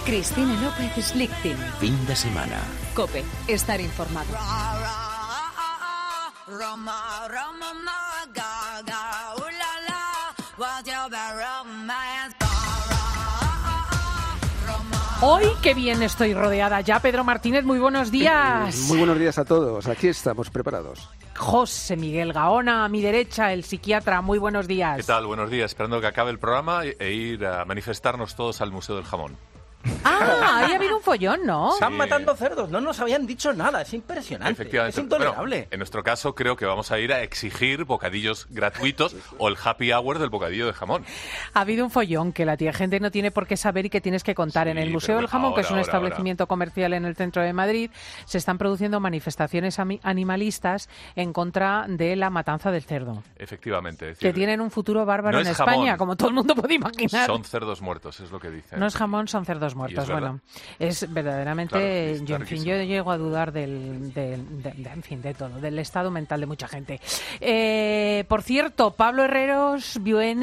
Cristina López Slichting. Fin de semana. COPE. Estar informado. Hoy, qué bien estoy rodeada ya. Pedro Martínez, muy buenos días. Muy buenos días a todos. Aquí estamos preparados. José Miguel Gaona, a mi derecha, el psiquiatra. Muy buenos días. ¿Qué tal? Buenos días. Esperando que acabe el programa e ir a manifestarnos todos al Museo del Jamón. Ah, ahí ha habido un follón, ¿no? Sí. Están matando cerdos, no nos habían dicho nada, es impresionante. Efectivamente. Es intolerable. Bueno, en nuestro caso creo que vamos a ir a exigir bocadillos gratuitos o el happy hour del bocadillo de jamón. Ha habido un follón que la gente no tiene por qué saber y que tienes que contar. Sí, En el Museo pero del Jamón, que es un ahora. establecimiento comercial en el centro de Madrid, se están produciendo manifestaciones animalistas en contra de la matanza del cerdo. Efectivamente. Es Que decir, tienen un futuro bárbaro no en es España, jamón, como todo el mundo puede imaginar. son cerdos muertos, es lo que dicen. No es jamón, son cerdos muertos. es verdad. Bueno, es verdaderamente, Claro, es yo llego a dudar de todo, del estado mental de mucha gente. Por cierto, Pablo Herreros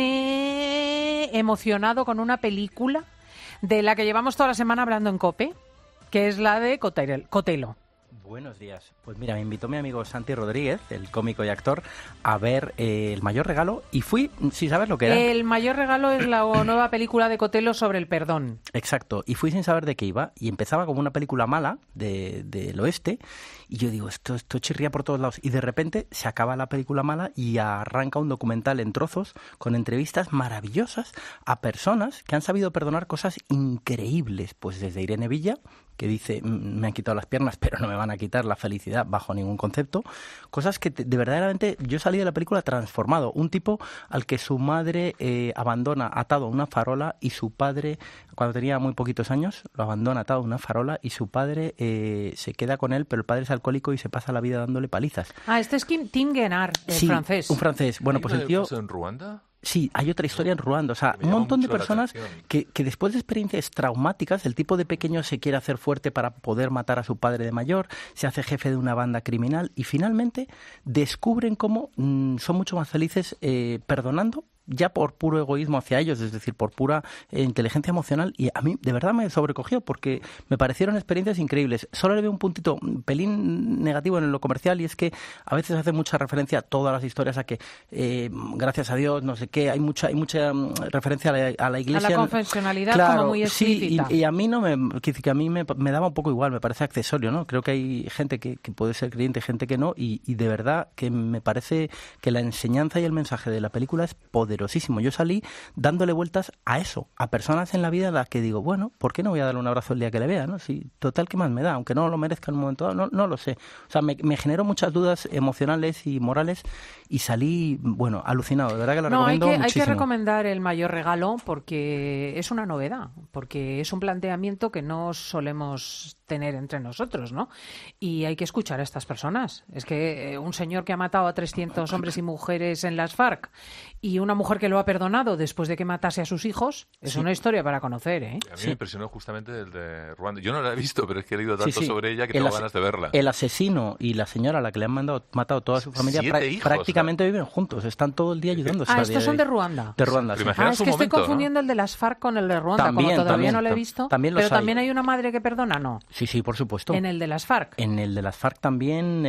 viene emocionado con una película de la que llevamos toda la semana hablando en COPE, que es la de Cotelo. Buenos días. Pues mira, me invitó mi amigo Santi Rodríguez, el cómico y actor, a ver El mayor regalo y fui, sin saber lo que era. El mayor regalo es la nueva película de Cotelo sobre el perdón. Exacto, y fui sin saber de qué iba y empezaba como una película mala del oeste y yo digo, esto chirría por todos lados y de repente se acaba la película mala y arranca un documental en trozos con entrevistas maravillosas a personas que han sabido perdonar cosas increíbles, pues desde Irene Villa, que dice, me han quitado las piernas, pero no me van a quitar la felicidad bajo ningún concepto. Cosas que de verdaderamente yo salí de la película transformado. Un tipo al que su madre abandona atado a una farola y su padre, cuando tenía muy poquitos años, lo abandona atado a una farola y su padre se queda con él, pero el padre es alcohólico y se pasa la vida dándole palizas. Ah, este es Tim Guenard, el sí, francés. un francés. Bueno, pues el tío... ¿En Ruanda? Sí, hay otra historia en Ruanda, o sea, Me un llama montón de mucho la personas atención. que después de experiencias traumáticas, el tipo de pequeño se quiere hacer fuerte para poder matar a su padre de mayor, se hace jefe de una banda criminal y finalmente descubren cómo son mucho más felices perdonando, ya por puro egoísmo hacia ellos, es decir, por pura inteligencia emocional, y a mí de verdad me sobrecogió porque me parecieron experiencias increíbles. Solo le veo un puntito, un pelín negativo en lo comercial, y es que a veces hace mucha referencia a todas las historias a que gracias a Dios, no sé qué, hay mucha referencia a la iglesia. A la confesionalidad, claro, como muy explícita. Sí, y a mí que a mí me daba un poco igual, me parece accesorio, ¿no? Creo que hay gente que puede ser creyente, gente que no, y de verdad que me parece que la enseñanza y el mensaje de la película es poderosísimo. Yo salí dándole vueltas a eso, a personas en la vida a las que digo, bueno, ¿por qué no voy a darle un abrazo el día que le vea? ¿No? Si, total, ¿qué más me da? Aunque no lo merezca en un momento dado, no lo sé. O sea, me generó muchas dudas emocionales y morales y salí, bueno, alucinado. De verdad que lo recomiendo muchísimo. Hay que recomendar El mayor regalo porque es una novedad, porque es un planteamiento que no solemos tener entre nosotros, ¿no? Y hay que escuchar a estas personas. Es que un señor que ha matado a 300 hombres y mujeres en las FARC y una mujer que lo ha perdonado después de que matase a sus hijos, es una historia para conocer, ¿eh? A mí me impresionó justamente el de Ruanda. Yo no la he visto, pero es que he leído tanto sobre ella que tengo ganas de verla. El asesino y la señora a la que le han matado toda su familia 7 hijos, prácticamente viven juntos, están todo el día ayudándose. Estos son de Ruanda. De Ruanda, sí. Pero Es que estoy confundiendo el de las FARC con el de Ruanda, También, como todavía también, no lo he visto. también pero los hay. también hay una madre que perdona, ¿no? Sí, por supuesto. En el de las FARC. En el de las FARC también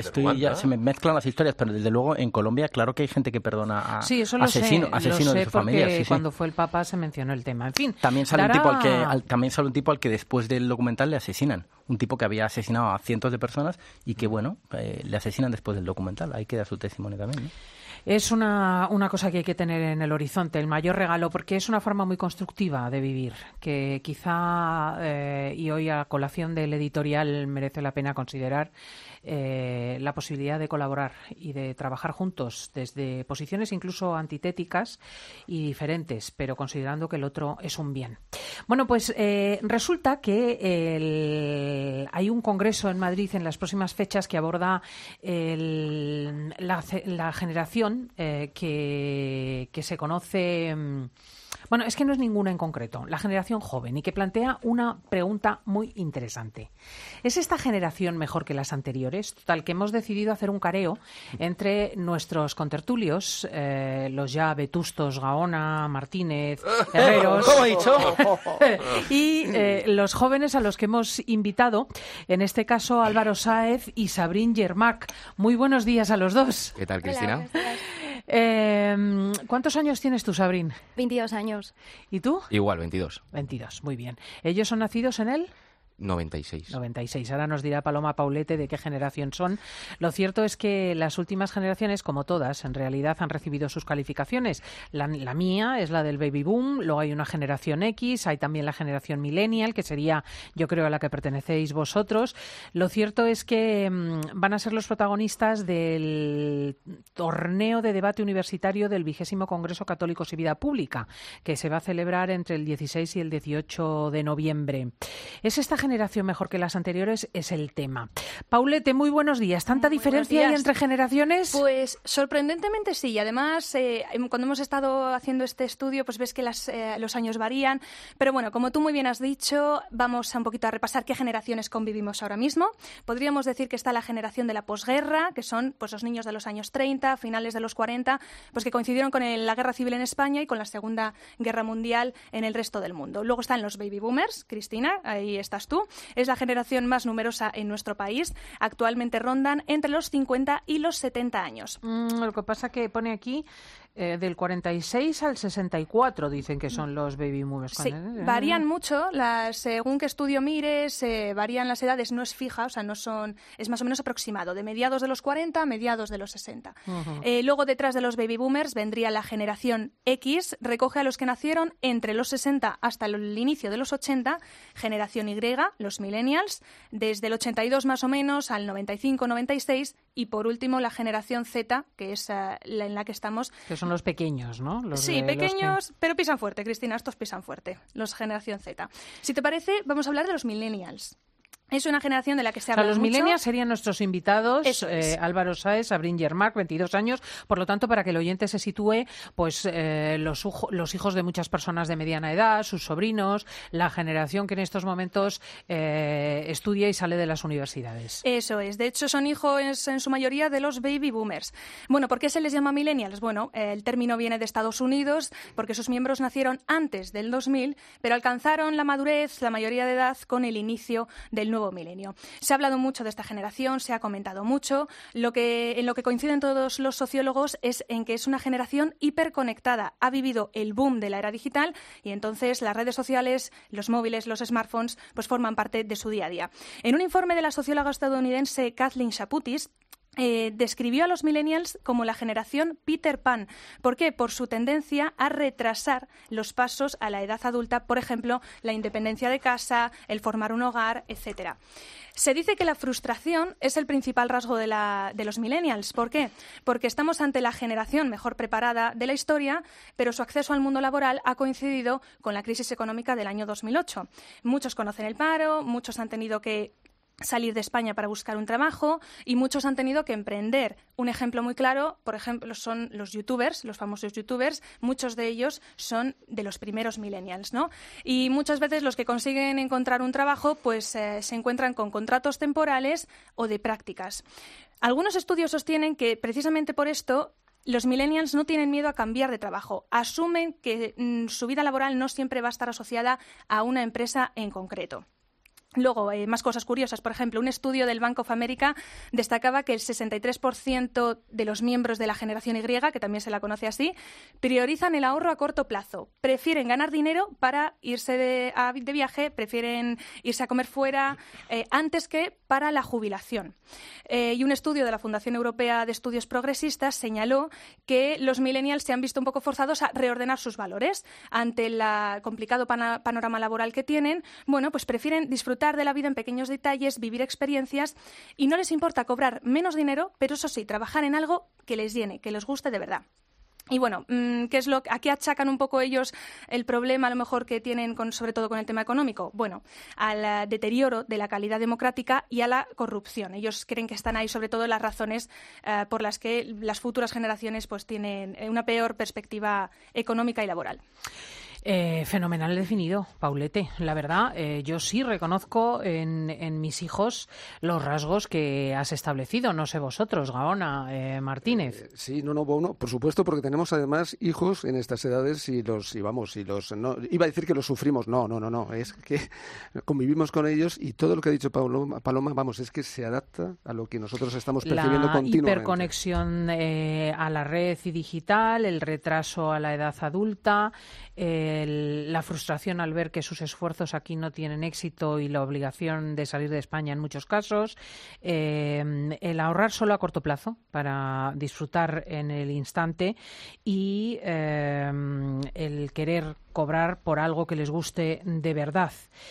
se me mezclan las historias, pero desde luego en Colombia claro que hay gente que perdona a asesino de su familia. Sí, cuando fue el Papa se mencionó el tema. En fin, también sale un tipo al que después del documental le asesinan. Un tipo que había asesinado a cientos de personas y que, bueno, le asesinan después del documental. Ahí queda su testimonio también, ¿no? Es una cosa que hay que tener en el horizonte, el mayor regalo, porque es una forma muy constructiva de vivir, que quizá, y hoy a colación del editorial merece la pena considerar la posibilidad de colaborar y de trabajar juntos desde posiciones incluso antitéticas y diferentes, pero considerando que el otro es un bien. Bueno, pues resulta que hay un congreso en Madrid en las próximas fechas que aborda la generación que se conoce Bueno, es que no es ninguna en concreto, la generación joven, y que plantea una pregunta muy interesante. ¿Es esta generación mejor que las anteriores? Total, que hemos decidido hacer un careo entre nuestros contertulios, los ya vetustos Gaona, Martínez, Herreros... ¿Cómo he dicho? y los jóvenes a los que hemos invitado, en este caso Álvaro Sáez y Sabrín Yermak. Muy buenos días a los dos. ¿Qué tal, Cristina? ¿Cuántos años tienes tú, Sabrín? 22 años. ¿Y tú? Igual, 22. 22, muy bien. ¿Ellos son nacidos en él? 96. 96. Ahora nos dirá Paloma Paulete de qué generación son. Lo cierto es que las últimas generaciones, como todas, en realidad han recibido sus calificaciones. La mía es la del baby boom, luego hay una generación X, hay también la generación millennial, que sería, yo creo, a la que pertenecéis vosotros. Lo cierto es que van a ser los protagonistas del torneo de debate universitario del 20º Congreso Católicos y Vida Pública, que se va a celebrar entre el 16 y el 18 de noviembre. ¿Es esta generación mejor que las anteriores? Es el tema. Paulete, muy buenos días. ¿Tanta diferencia hay entre generaciones? Pues sorprendentemente sí. Y además, cuando hemos estado haciendo este estudio, pues ves que los años varían. Pero bueno, como tú muy bien has dicho, vamos a un poquito a repasar qué generaciones convivimos ahora mismo. Podríamos decir que está la generación de la posguerra, que son pues los niños de los años 30, finales de los 40, pues que coincidieron con la Guerra Civil en España y con la Segunda Guerra Mundial en el resto del mundo. Luego están los baby boomers, Cristina, ahí estás tú. Es la generación más numerosa en nuestro país. Actualmente rondan entre los 50 y los 70 años. Lo que pasa que pone aquí del 46 al 64 dicen que son los baby boomers. Sí, varían mucho. Según qué estudio mires, varían las edades. No es fija, o sea, es más o menos aproximado. De mediados de los 40 a mediados de los 60. Luego, detrás de los baby boomers, vendría la generación X. Recoge a los que nacieron entre los 60 hasta el inicio de los 80. Generación Y, los millennials, desde el 82 más o menos al 95-96. Y por último, la generación Z, que es en la que estamos. Que son los pequeños, ¿no? Sí, pequeños, pero pisan fuerte, Cristina, estos pisan fuerte, los generación Z. Si te parece, vamos a hablar de los millennials. Es una generación de la que se habla mucho. Los millennials serían nuestros invitados, Álvaro Sáez, Sabrín Yermak, 22 años. Por lo tanto, para que el oyente se sitúe, pues los hijos de muchas personas de mediana edad, sus sobrinos, la generación que en estos momentos estudia y sale de las universidades. Eso es. De hecho, son hijos en su mayoría de los baby boomers. Bueno, ¿por qué se les llama millennials? Bueno, el término viene de Estados Unidos, porque sus miembros nacieron antes del 2000, pero alcanzaron la madurez, la mayoría de edad, con el inicio del nuevo milenio. Se ha hablado mucho de esta generación, se ha comentado mucho. En lo que coinciden todos los sociólogos es en que es una generación hiperconectada. Ha vivido el boom de la era digital y entonces las redes sociales, los móviles, los smartphones, pues forman parte de su día a día. En un informe de la socióloga estadounidense Kathleen Shaputis, describió a los millennials como la generación Peter Pan. ¿Por qué? Por su tendencia a retrasar los pasos a la edad adulta, por ejemplo, la independencia de casa, el formar un hogar, etcétera. Se dice que la frustración es el principal rasgo de los millennials. ¿Por qué? Porque estamos ante la generación mejor preparada de la historia, pero su acceso al mundo laboral ha coincidido con la crisis económica del año 2008. Muchos conocen el paro, muchos han tenido que salir de España para buscar un trabajo y muchos han tenido que emprender. Un ejemplo muy claro, por ejemplo, son los youtubers, los famosos youtubers. Muchos de ellos son de los primeros millennials, ¿no? Y muchas veces los que consiguen encontrar un trabajo pues se encuentran con contratos temporales o de prácticas. Algunos estudios sostienen que precisamente por esto los millennials no tienen miedo a cambiar de trabajo. Asumen que su vida laboral no siempre va a estar asociada a una empresa en concreto. Luego, más cosas curiosas. Por ejemplo, un estudio del Bank of America destacaba que el 63% de los miembros de la generación Y, que también se la conoce así, priorizan el ahorro a corto plazo. Prefieren ganar dinero para irse de viaje, prefieren irse a comer fuera antes que para la jubilación. Y un estudio de la Fundación Europea de Estudios Progresistas señaló que los millennials se han visto un poco forzados a reordenar sus valores. Ante el complicado panorama laboral que tienen, bueno, pues prefieren disfrutar de la vida en pequeños detalles, vivir experiencias y no les importa cobrar menos dinero, pero eso sí, trabajar en algo que les llene, que les guste de verdad. Y bueno, ¿a qué achacan un poco ellos el problema a lo mejor que tienen sobre todo con el tema económico? Bueno, al deterioro de la calidad democrática y a la corrupción. Ellos creen que están ahí sobre todo las razones por las que las futuras generaciones pues tienen una peor perspectiva económica y laboral. Fenomenal definido, Paulete. La verdad, yo sí reconozco en mis hijos los rasgos que has establecido. No sé vosotros, Gaona, Martínez. Sí, bueno, por supuesto, porque tenemos además hijos en estas edades y no, iba a decir que los sufrimos. No, es que convivimos con ellos y todo lo que ha dicho Paloma, es que se adapta a lo que nosotros estamos percibiendo continuamente. La hiperconexión a la red y digital, el retraso a la edad adulta, la frustración al ver que sus esfuerzos aquí no tienen éxito y la obligación de salir de España en muchos casos, el ahorrar solo a corto plazo para disfrutar en el instante y el querer cobrar por algo que les guste de verdad.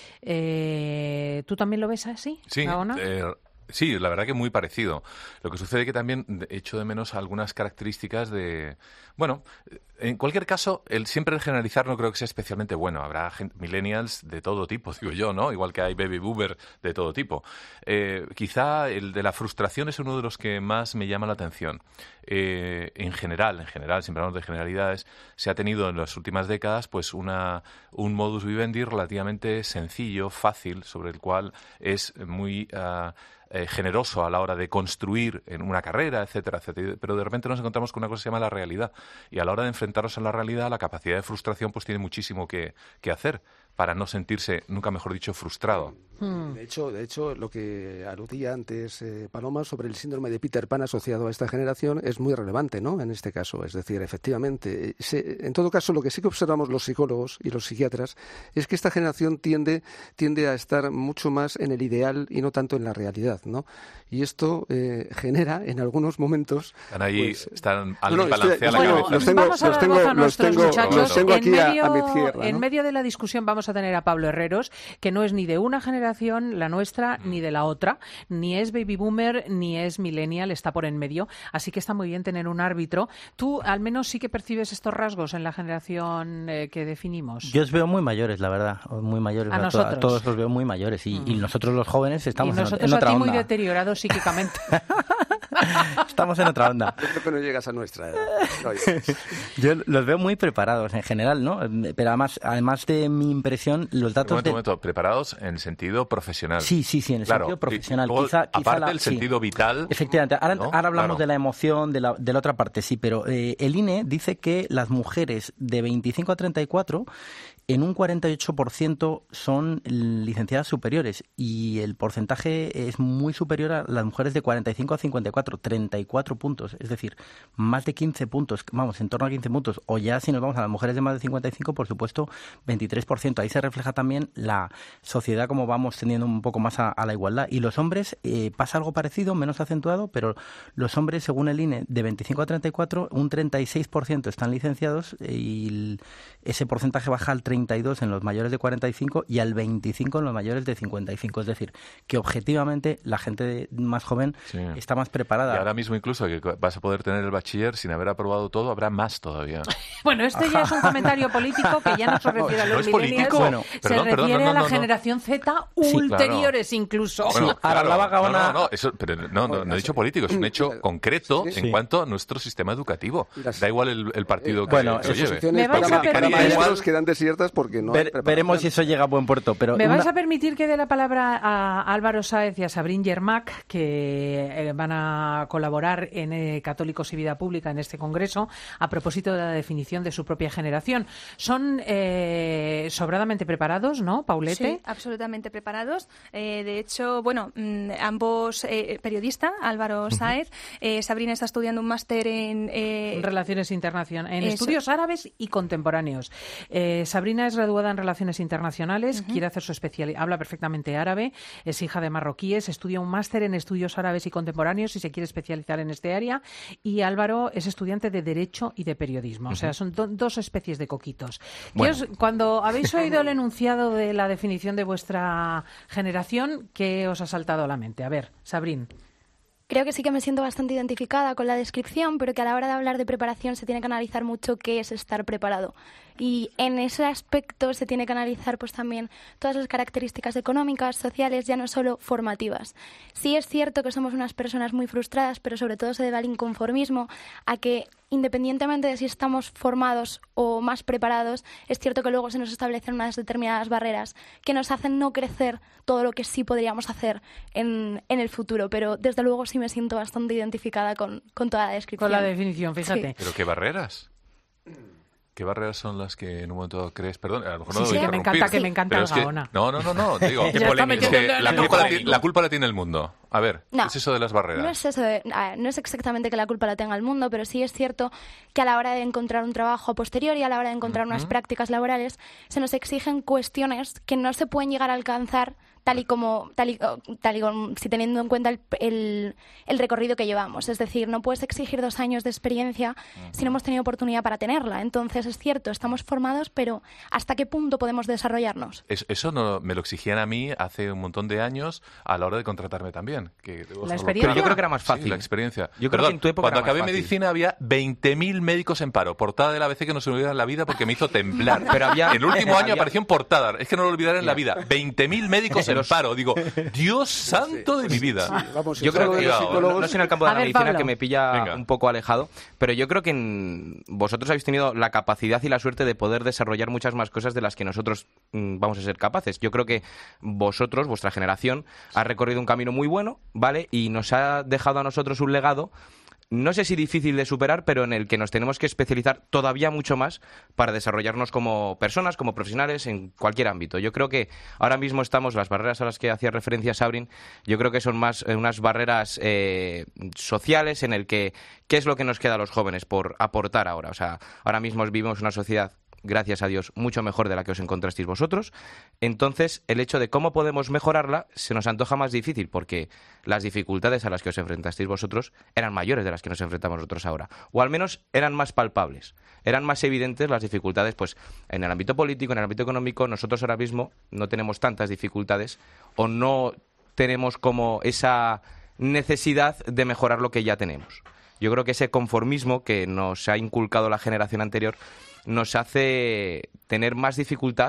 ¿Tú también lo ves así, Gaona? Sí, la verdad que muy parecido. Lo que sucede que también echo de menos algunas características de... Bueno, en cualquier caso, siempre el generalizar no creo que sea especialmente bueno. Habrá millennials de todo tipo, digo yo, ¿no? Igual que hay baby boomer de todo tipo. Quizá el de la frustración es uno de los que más me llama la atención. En general, siempre hablamos de generalidades, se ha tenido en las últimas décadas pues un modus vivendi relativamente sencillo, fácil, sobre el cual es muy... generoso a la hora de construir en una carrera, etcétera, etcétera. Pero de repente nos encontramos con una cosa que se llama la realidad. Y a la hora de enfrentarnos a la realidad, la capacidad de frustración pues tiene muchísimo que hacer para no sentirse, nunca mejor dicho, frustrado. De hecho, lo que aludía antes Paloma sobre el síndrome de Peter Pan asociado a esta generación es muy relevante, ¿no? En este caso, es decir, efectivamente, en todo caso, lo que sí que observamos los psicólogos y los psiquiatras es que esta generación tiende a estar mucho más en el ideal y no tanto en la realidad, ¿no? Y esto genera en algunos momentos... Están ahí, están al balancear la cabeza. Vamos a dar voz a nuestros muchachos. En medio de la discusión vamos a tener a Pablo Herreros, que no es ni de una generación, la nuestra, ni de la otra, ni es baby boomer, ni es millennial, está por en medio, así que está muy bien tener un árbitro. ¿Tú al menos sí que percibes estos rasgos en la generación que definimos? Yo os veo muy mayores, la verdad, muy mayores. A nosotros. Todos los veo muy mayores y nosotros los jóvenes estamos en otra onda. Y nosotros a ti muy deteriorados psíquicamente. Estamos en otra onda. Yo creo que no llegas a nuestra edad. Yo los veo muy preparados en general, ¿no? Pero además de mi impresión, los datos... Un momento, preparados en el sentido profesional. Sí, en el sentido profesional. Luego, aparte del sentido vital... Efectivamente. Ahora hablamos de la emoción, de la otra parte, sí, pero el INE dice que las mujeres de 25 a 34... en un 48% son licenciadas superiores y el porcentaje es muy superior a las mujeres de 45 a 54, 34 puntos, es decir, más de 15 puntos, en torno a 15 puntos, o ya si nos vamos a las mujeres de más de 55, por supuesto, 23%. Ahí se refleja también la sociedad como vamos tendiendo un poco más a la igualdad. Y los hombres pasa algo parecido, menos acentuado, pero los hombres, según el INE, de 25 a 34, un 36% están licenciados y ese porcentaje baja al 32 en los mayores de 45 y al 25 en los mayores de 55. Es decir, que objetivamente la gente más joven está más preparada. Y ahora mismo incluso que vas a poder tener el bachiller sin haber aprobado todo, habrá más todavía. Bueno, este ya es un comentario político que ya no se refiere a los millennials, se refiere a la generación Z ulteriores incluso. Bueno, no he dicho político, es un hecho concreto en cuanto a nuestro sistema educativo. Da igual el partido que lo lleve. Me vais a permitir... quedan desiertas porque no veremos si eso llega a buen puerto. Pero vais a permitir que dé la palabra a Álvaro Sáez y a Sabrín Yermak, que van a colaborar en Católicos y Vida Pública en este congreso a propósito de la definición de su propia generación. Son sobradamente preparados, ¿no, Paulete? Sí, absolutamente preparados. De hecho, ambos periodistas, Álvaro Sáez, Sabrina está estudiando un máster en Relaciones Internacionales, en Estudios Árabes y Contemporáneos. Sabrina es graduada en Relaciones Internacionales, quiere hacer su especialidad, habla perfectamente árabe, es hija de marroquíes, estudia un máster en Estudios Árabes y Contemporáneos y se quiere especializar en este área. Y Álvaro es estudiante de Derecho y de Periodismo. O sea, son dos especies de coquitos. Cuando habéis oído el enunciado de la definición de vuestra generación, ¿qué os ha saltado a la mente? A ver, Sabrín. Creo que sí que me siento bastante identificada con la descripción, pero que a la hora de hablar de preparación se tiene que analizar mucho qué es estar preparado. Y en ese aspecto se tiene que analizar pues también todas las características económicas, sociales, ya no solo formativas. Sí es cierto que somos unas personas muy frustradas, pero sobre todo se debe al inconformismo, a que independientemente de si estamos formados o más preparados, es cierto que luego se nos establecen unas determinadas barreras que nos hacen no crecer todo lo que sí podríamos hacer en el futuro. Pero desde luego sí me siento bastante identificada con toda la descripción. Con la definición, fíjate. Sí. ¿Pero qué barreras? ¿Qué barreras son las que en un momento dado crees? Perdón, a lo mejor no Sí, lo voy a que interrumpir. me encanta pero el es que, Gaona. No, digo, Ya está es que metiendo la culpa la tiene el mundo. A ver, No, ¿qué es eso de las barreras? No es eso no es exactamente que la culpa la tenga el mundo, pero sí es cierto que a la hora de encontrar un trabajo a posteriori, a la hora de encontrar unas prácticas laborales, se nos exigen cuestiones que no se pueden llegar a alcanzar tal y como si teniendo en cuenta el recorrido que llevamos. Es decir, no puedes exigir 2 años de experiencia si no hemos tenido oportunidad para tenerla. Entonces, es cierto, estamos formados, pero ¿hasta qué punto podemos desarrollarnos? Eso no me lo exigían a mí hace un montón de años a la hora de contratarme también. ¿La experiencia? Pero yo creo que era más fácil. Sí, la experiencia. Yo creo que en tu época cuando era más acabé fácil. medicina había 20.000 médicos en paro. Portada de la ABC que no se me olvida en la vida porque me hizo temblar. Pero había- en el último año había- apareció en portada. Es que no lo olvidaré en la vida. 20.000 médicos en paro. Digo, Dios santo de mi vida. Sí, vamos, Yo creo psicólogos, que psicólogos- no es en el campo de A la ver, medicina Pablo. que me pilla Venga. un poco alejado, pero yo creo que vosotros habéis tenido la capacidad y la suerte de poder desarrollar muchas más cosas de las que nosotros vamos a ser capaces. Yo creo que vosotros, vuestra generación, ha recorrido un camino muy bueno, ¿vale? Y nos ha dejado a nosotros un legado, no sé si difícil de superar, pero en el que nos tenemos que especializar todavía mucho más para desarrollarnos como personas, como profesionales, en cualquier ámbito. Yo creo que ahora mismo las barreras a las que hacía referencia Sabrin, yo creo que son más unas barreras sociales en el que, ¿qué es lo que nos queda a los jóvenes por aportar ahora? O sea, ahora mismo vivimos una sociedad, gracias a Dios, mucho mejor de la que os encontrasteis vosotros. Entonces, el hecho de cómo podemos mejorarla se nos antoja más difícil, porque las dificultades a las que os enfrentasteis vosotros eran mayores de las que nos enfrentamos nosotros ahora. O al menos eran más palpables. Eran más evidentes las dificultades, pues, en el ámbito político, en el ámbito económico. Nosotros ahora mismo no tenemos tantas dificultades o no tenemos como esa necesidad de mejorar lo que ya tenemos. Yo creo que ese conformismo que nos ha inculcado la generación anterior nos hace tener más dificultad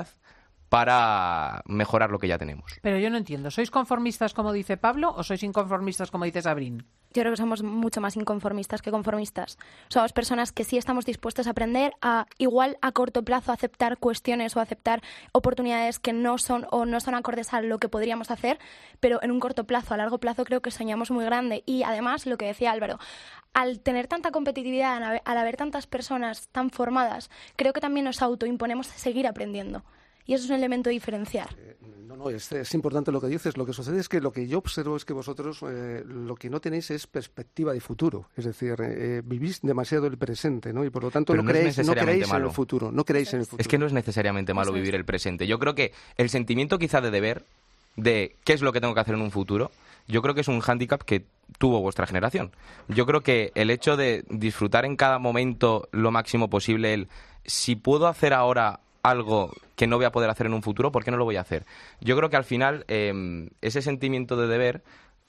para mejorar lo que ya tenemos. Pero yo no entiendo. ¿Sois conformistas como dice Pablo o sois inconformistas como dice Sabrin? Yo creo que somos mucho más inconformistas que conformistas. Somos personas que sí estamos dispuestas a aprender a, igual a corto plazo, aceptar cuestiones o aceptar oportunidades que no son acordes a lo que podríamos hacer, pero en un corto plazo, a largo plazo creo que soñamos muy grande. Y además, lo que decía Álvaro, al tener tanta competitividad, al haber tantas personas tan formadas, creo que también nos autoimponemos seguir aprendiendo. Y eso es un elemento diferencial. No, es importante lo que dices. Lo que sucede es que lo que yo observo es que vosotros lo que no tenéis es perspectiva de futuro. Es decir, vivís demasiado el presente, ¿no? Y por lo tanto Pero no no es creéis en necesariamente el malo. futuro. No creéis en el futuro. Es que no es necesariamente malo vivir el presente. Yo creo que el sentimiento quizá de deber, de qué es lo que tengo que hacer en un futuro, yo creo que es un hándicap que tuvo vuestra generación. Yo creo que el hecho de disfrutar en cada momento lo máximo posible, si puedo hacer ahora algo que no voy a poder hacer en un futuro, ¿por qué no lo voy a hacer? Yo creo que al final ese sentimiento de deber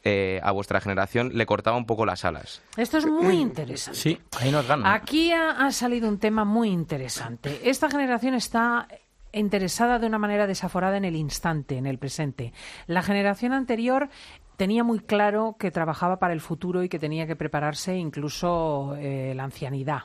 a vuestra generación le cortaba un poco las alas. Esto es muy interesante. Sí, ahí nos ganan. Aquí ha salido un tema muy interesante. Esta generación está interesada de una manera desaforada en el instante, en el presente. La generación anterior tenía muy claro que trabajaba para el futuro y que tenía que prepararse incluso la ancianidad.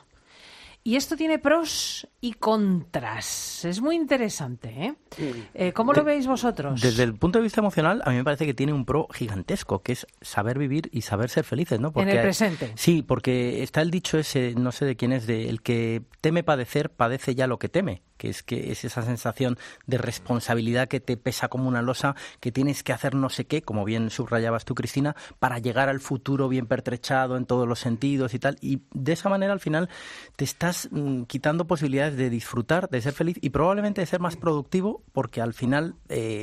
Y esto tiene pros y contras. Es muy interesante, ¿eh? ¿Cómo lo veis vosotros? Desde el punto de vista emocional, a mí me parece que tiene un pro gigantesco, que es saber vivir y saber ser felices, ¿no? En el presente. Sí, porque está el dicho ese, no sé de quién es, de el que teme padecer, padece ya lo que teme. Que es esa sensación de responsabilidad que te pesa como una losa, que tienes que hacer no sé qué, como bien subrayabas tú, Cristina, para llegar al futuro bien pertrechado en todos los sentidos y tal. Y de esa manera, al final, te estás quitando posibilidades de disfrutar, de ser feliz y probablemente de ser más productivo, porque al final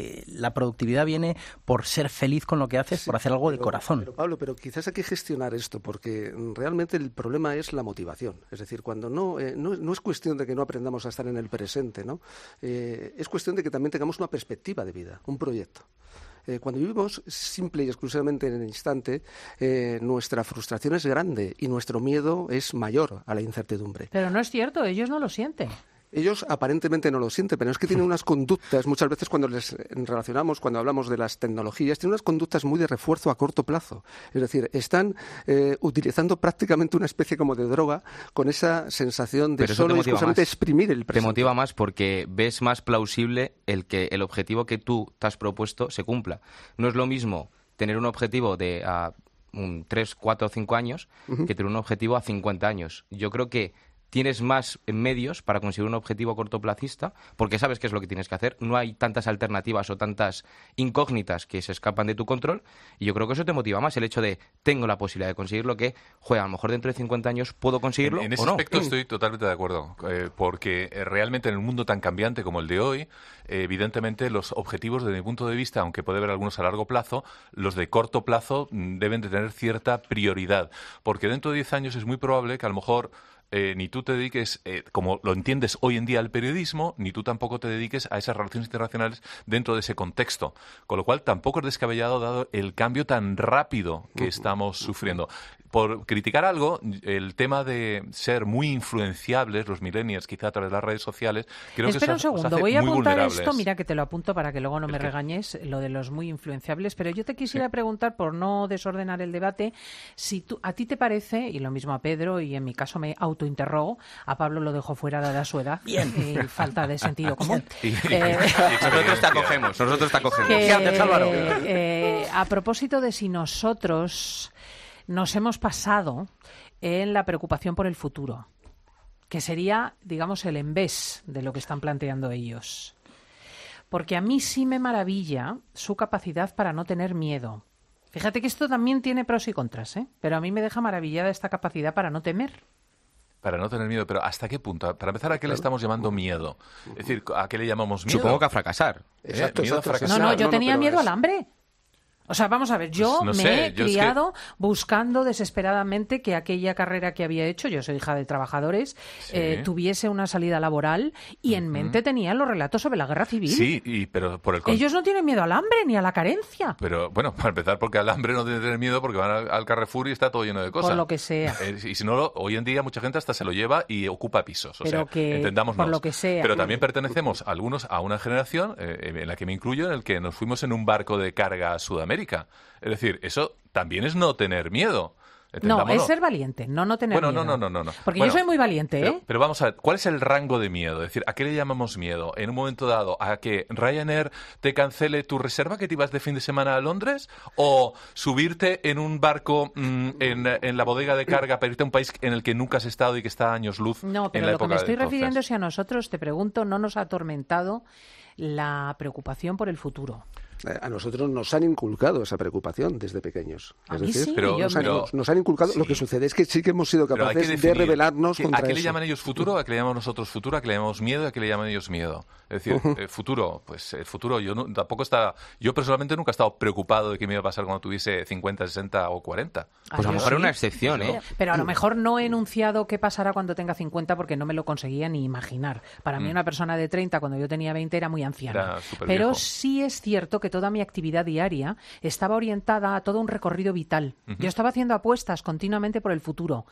la productividad viene por ser feliz con lo que haces, por hacer algo de corazón. Pero Pablo, pero quizás hay que gestionar esto, porque realmente el problema es la motivación. Es decir, cuando no es cuestión de que no aprendamos a estar en el presente, ¿no? Es cuestión de que también tengamos una perspectiva de vida, un proyecto. Cuando vivimos simple y exclusivamente en el instante, nuestra frustración es grande y nuestro miedo es mayor a la incertidumbre. Pero no es cierto, ellos no lo sienten. Ellos aparentemente no lo sienten, pero es que tienen unas conductas, muchas veces cuando les relacionamos, cuando hablamos de las tecnologías, tienen unas conductas muy de refuerzo a corto plazo. Es decir, están utilizando prácticamente una especie como de droga con esa sensación de solo y exclusivamente exprimir el presente. Te motiva más porque ves más plausible que el objetivo que tú te has propuesto se cumpla. No es lo mismo tener un objetivo de 3, 4 o 5 años que tener un objetivo a 50 años. Yo creo que tienes más medios para conseguir un objetivo cortoplacista porque sabes qué es lo que tienes que hacer. No hay tantas alternativas o tantas incógnitas que se escapan de tu control y yo creo que eso te motiva más, el hecho de tengo la posibilidad de conseguir lo que, a lo mejor dentro de 50 años puedo conseguirlo o no. En ese aspecto estoy totalmente de acuerdo, porque realmente en un mundo tan cambiante como el de hoy, evidentemente los objetivos desde mi punto de vista, aunque puede haber algunos a largo plazo, los de corto plazo deben de tener cierta prioridad, porque dentro de 10 años es muy probable que a lo mejor ni tú te dediques, como lo entiendes hoy en día, al periodismo, ni tú tampoco te dediques a esas relaciones internacionales dentro de ese contexto. Con lo cual, tampoco es descabellado dado el cambio tan rápido que estamos sufriendo. Por criticar algo, el tema de ser muy influenciables, los millennials, quizá a través de las redes sociales, creo que Espera un segundo, voy a apuntar esto, mira que te lo apunto para que luego no me qué? regañes, lo de los muy influenciables, pero yo te quisiera preguntar, por no desordenar el debate, si a ti te parece, y lo mismo a Pedro, y en mi caso me autointerrogo, a Pablo lo dejo fuera dada su edad, falta de sentido común. Nosotros te acogemos. A propósito de si nosotros nos hemos pasado en la preocupación por el futuro, que sería, digamos, el en vez de lo que están planteando ellos. Porque a mí sí me maravilla su capacidad para no tener miedo. Fíjate que esto también tiene pros y contras, pero a mí me deja maravillada esta capacidad para no temer. Para no tener miedo, pero ¿hasta qué punto? Para empezar, ¿a qué le estamos llamando miedo? Es decir, ¿a qué le llamamos miedo? Supongo que a fracasar. Miedo a fracasar. No, yo tenía miedo al hambre. O sea, vamos a ver, yo me he criado buscando desesperadamente que aquella carrera que había hecho, yo soy hija de trabajadores, tuviese una salida laboral y en mente tenía los relatos sobre la guerra civil. Sí, pero por el ellos no tienen miedo al hambre ni a la carencia. Pero bueno, para empezar, porque al hambre no tienen que tener miedo porque van al Carrefour y está todo lleno de cosas. Por lo que sea. Y si no, hoy en día mucha gente hasta se lo lleva y ocupa pisos. O pero sea, entendámonos. Por lo que sea. Pero también pertenecemos algunos a una generación, en la que me incluyo, en el que nos fuimos en un barco de carga a Sudamérica. Es decir, eso también es no tener miedo. No, es ser valiente, no tener miedo. No. Porque yo soy muy valiente, Pero vamos a ver, ¿cuál es el rango de miedo? Es decir, ¿a qué le llamamos miedo? En un momento dado, ¿a que Ryanair te cancele tu reserva que te ibas de fin de semana a Londres? ¿O subirte en un barco en la bodega de carga para irte a un país en el que nunca has estado y que está a años luz? No, pero en la lo que época me estoy de refiriendo entonces? es si a nosotros, te pregunto, no nos ha atormentado la preocupación por el futuro. A nosotros nos han inculcado esa preocupación desde pequeños. A Es mí decir, sí, nos han inculcado. sí. Lo que sucede es que sí que hemos sido Pero hay que capaces de definir rebelarnos contra ¿a qué eso. le llaman ellos futuro? ¿A qué le llamamos nosotros futuro? ¿A qué le llamamos miedo? ¿A qué le llaman ellos miedo? Es decir, futuro, pues el futuro, yo personalmente nunca he estado preocupado de qué me iba a pasar cuando tuviese 50, 60 o 40. Pues a lo mejor es una excepción, Pero a lo mejor no he enunciado qué pasará cuando tenga 50 porque no me lo conseguía ni imaginar. Para mí una persona de 30 cuando yo tenía 20 era muy anciana. Era súper Pero viejo. sí es cierto que toda mi actividad diaria estaba orientada a todo un recorrido vital. Yo estaba haciendo apuestas continuamente por el futuro.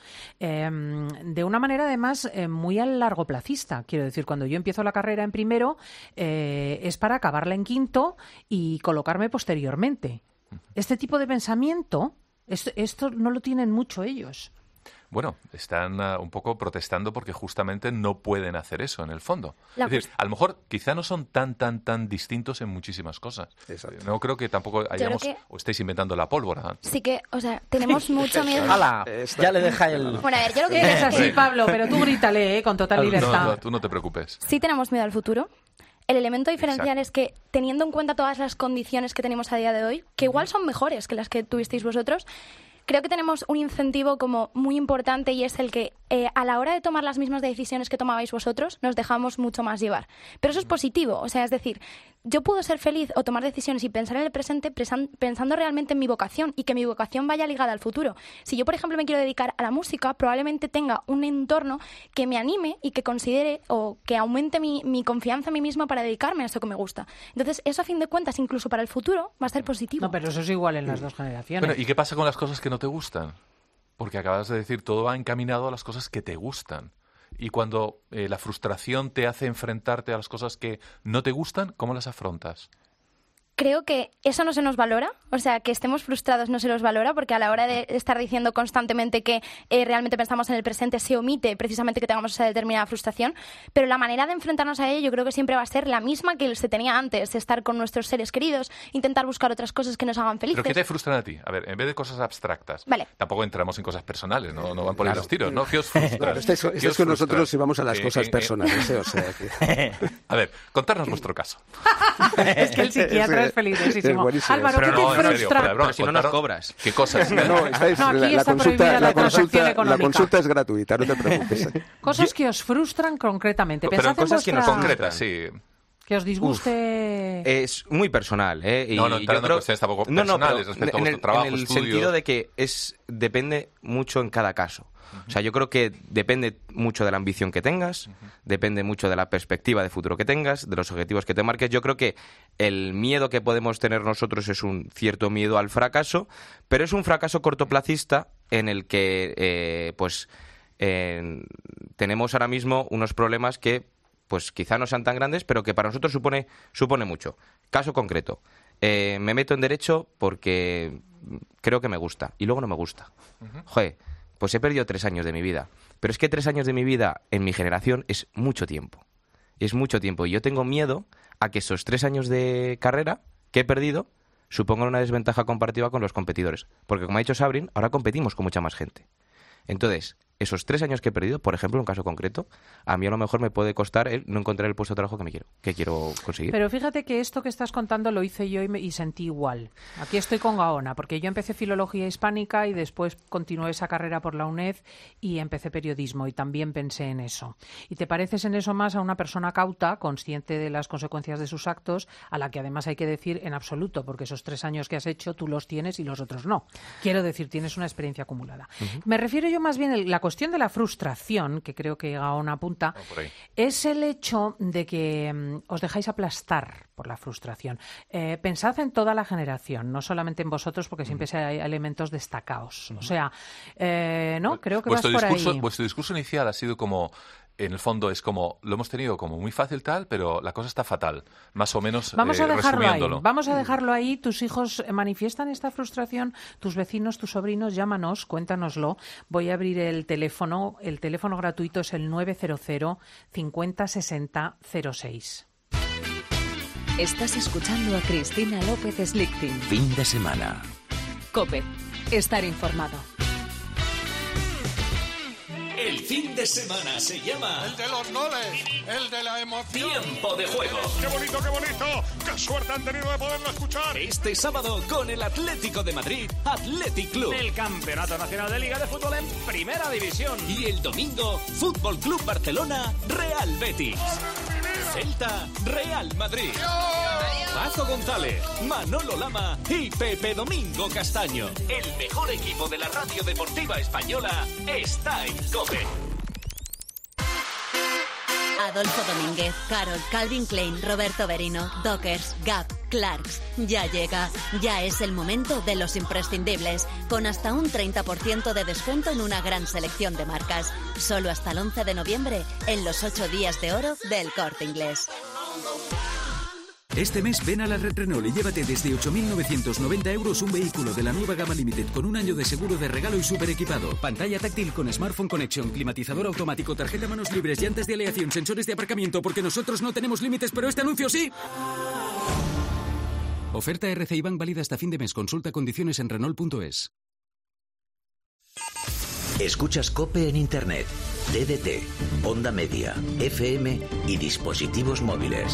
De una manera además muy a largoplacista. Quiero decir, cuando yo empiezo la carrera en primero es para acabarla en quinto y colocarme posteriormente. Este tipo de pensamiento, esto no lo tienen mucho ellos. Bueno, están un poco protestando porque justamente no pueden hacer eso en el fondo. Es decir, a lo mejor quizá no son tan distintos en muchísimas cosas. Exacto. No creo que tampoco hayamos o estéis inventando la pólvora. Sí que, o sea, tenemos mucho miedo. ¡Hala! Ya le deja el... Bueno, a ver, yo lo que Eres creo es así, que Pablo, pero tú grítale, con total libertad. No, tú no te preocupes. sí tenemos miedo al futuro. El elemento diferencial Exacto. es que, teniendo en cuenta todas las condiciones que tenemos a día de hoy, que igual son mejores que las que tuvisteis vosotros, creo que tenemos un incentivo como muy importante y es el que a la hora de tomar las mismas decisiones que tomabais vosotros nos dejamos mucho más llevar. Pero eso es positivo, o sea, es decir, yo puedo ser feliz o tomar decisiones y pensar en el presente pensando realmente en mi vocación y que mi vocación vaya ligada al futuro. Si yo, por ejemplo, me quiero dedicar a la música, probablemente tenga un entorno que me anime y que considere o que aumente mi confianza en mí misma para dedicarme a esto que me gusta. Entonces, eso a fin de cuentas, incluso para el futuro, va a ser positivo. No, pero eso es igual en las dos generaciones. Bueno, ¿y qué pasa con las cosas que no te gustan? Porque acabas de decir, todo va encaminado a las cosas que te gustan. Y cuando la frustración te hace enfrentarte a las cosas que no te gustan, ¿cómo las afrontas? Creo que eso no se nos valora, o sea, que estemos frustrados no se nos valora, porque a la hora de estar diciendo constantemente que realmente pensamos en el presente, se omite precisamente que tengamos esa determinada frustración, pero la manera de enfrentarnos a ello yo creo que siempre va a ser la misma que se tenía antes, estar con nuestros seres queridos, intentar buscar otras cosas que nos hagan felices. ¿Pero qué te frustran a ti? A ver, en vez de cosas abstractas, vale. Tampoco entramos en cosas personales, no van por ahí los tiros, ¿no? ¿Qué os frustra? Claro, estáis con nosotros si vamos a las cosas personales, o sea que... A ver, contarnos vuestro caso. Es que el psiquiatra es felicísimo. Álvaro, pero ¿qué te en serio, frustra? pero si no nos cobras. ¿Qué cosas? No, aquí está prohibida la transacción económica. La consulta es gratuita, no te preocupes. Cosas que os frustran concretamente. Pero cosas que nos concretas, sí. Que os disguste. Es muy personal, ¿eh? Y no entrando en cuestiones tampoco personales respecto a vuestro trabajo, en el estudio. sentido de que depende mucho en cada caso. O sea, yo creo que depende mucho de la ambición que tengas, depende mucho de la perspectiva de futuro que tengas, de los objetivos que te marques. Yo creo que el miedo que podemos tener nosotros es un cierto miedo al fracaso, pero es un fracaso cortoplacista en el que tenemos ahora mismo unos problemas que pues quizá no sean tan grandes, pero que para nosotros supone mucho. Caso concreto. Me meto en Derecho porque creo que me gusta y luego no me gusta. Joder, pues he perdido 3 años de mi vida. Pero es que 3 años de mi vida en mi generación es mucho tiempo. Es mucho tiempo. Y yo tengo miedo a que esos 3 años de carrera que he perdido supongan una desventaja comparativa con los competidores. Porque como ha dicho Sabrin, ahora competimos con mucha más gente. Entonces, esos 3 años que he perdido, por ejemplo, en un caso concreto, a mí a lo mejor me puede costar no encontrar el puesto de trabajo que quiero conseguir. Pero fíjate que esto que estás contando lo hice yo y sentí igual. Aquí estoy con Gaona, porque yo empecé Filología Hispánica y después continué esa carrera por la UNED y empecé periodismo y también pensé en eso. Y te pareces en eso más a una persona cauta, consciente de las consecuencias de sus actos, a la que además hay que decir en absoluto, porque esos 3 años que has hecho tú los tienes y los otros no. Quiero decir, tienes una experiencia acumulada. Me refiero yo más bien a la cuestión de la frustración, que creo que Gaona apunta, es el hecho de que os dejáis aplastar por la frustración. Pensad en toda la generación, no solamente en vosotros, porque siempre hay elementos destacados. O sea, no, creo que vas por ahí. Vuestro discurso inicial ha sido como, en el fondo es como, lo hemos tenido como muy fácil tal, pero la cosa está fatal, más o menos resumiéndolo. Vamos a dejarlo ahí. ¿Tus hijos manifiestan esta frustración? ¿Tus vecinos, tus sobrinos? Llámanos, cuéntanoslo. Voy a abrir el teléfono. El teléfono gratuito es el 900 50 60 06. Estás escuchando a Cristina López Slichting. Fin de semana. COPE. Estar informado. El fin de semana se llama... El de los goles, el de la emoción. Tiempo de juego. ¡Qué bonito, qué bonito! ¡Qué suerte han tenido de poderlo escuchar! Este sábado con el Atlético de Madrid, Athletic Club. El Campeonato Nacional de Liga de Fútbol en Primera División. Y el domingo, Fútbol Club Barcelona, Real Betis. Celta, Real Madrid. Paco González, Manolo Lama y Pepe Domingo Castaño. El mejor equipo de la radio deportiva española está en COPE. Adolfo Domínguez, Carol, Calvin Klein, Roberto Berino, Dockers, Gap, Clarks. Ya llega. Ya es el momento de los imprescindibles, con hasta un 30% de descuento en una gran selección de marcas. Solo hasta el 11 de noviembre, en los 8 días de oro del Corte Inglés. Este mes ven a la Red Renault y llévate desde 8.990 euros un vehículo de la nueva gama Limited con un año de seguro de regalo y súper equipado. Pantalla táctil con Smartphone Connection, climatizador automático, tarjeta manos libres, llantas de aleación, sensores de aparcamiento, porque nosotros no tenemos límites, pero este anuncio sí. Oferta RCI Bank válida hasta fin de mes. Consulta condiciones en Renault.es. Escuchas COPE en Internet, DDT, Onda Media, FM y dispositivos móviles.